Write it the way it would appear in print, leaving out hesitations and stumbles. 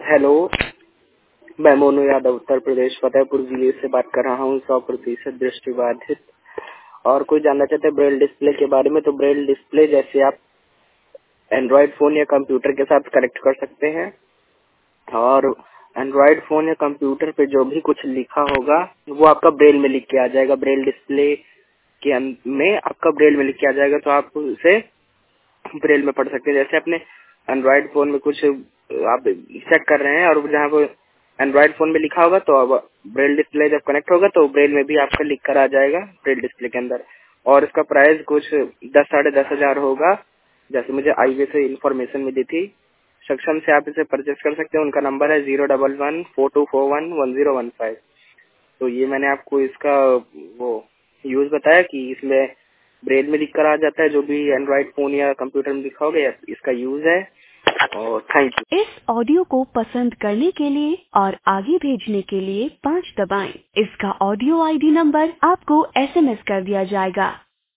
Hello, मैं मोनू यादव उत्तर प्रदेश फतेहपुर जिले से बात कर रहा हूँ। 100% दृष्टिबाधित और कोई जानना चाहते हैं ब्रेल डिस्प्ले के बारे में। तो ब्रेल डिस्प्ले जैसे आप एंड्रॉयड फोन या कंप्यूटर के साथ कनेक्ट कर सकते हैं और एंड्रॉयड फोन या कंप्यूटर पे जो भी कुछ लिखा होगा वो आपका ब्रेल में लिख के आ जाएगा। ब्रेल डिस्प्ले के में आपका ब्रेल में लिख के आ जाएगा, तो आप उसे ब्रेल में पढ़ सकते हैं। जैसे अपने एंड्रॉयड फोन में कुछ आप चेक कर रहे हैं और जहाँ वो एंड्रॉयड फोन में लिखा होगा तो अब ब्रेल डिस्प्ले जब कनेक्ट होगा तो ब्रेल में भी आपका लिख कर आ जाएगा ब्रेल डिस्प्ले के अंदर। और इसका प्राइस कुछ 10-10,500 होगा, जैसे मुझे आईवे से इन्फॉर्मेशन मिली थी। सक्षम से आप इसे परचेस कर सकते हैं। उनका नंबर है 011-4241-1015। तो ये मैंने आपको इसका वो यूज बताया कि इसमें ब्रेल में लिख कर आ जाता है जो भी एंड्रॉयड फोन या कंप्यूटर में लिखा होगा। इसका यूज है और थैंक यू। इस ऑडियो को पसंद करने के लिए और आगे भेजने के लिए 5 दबाएं। इसका ऑडियो आईडी नंबर आपको SMS कर दिया जाएगा।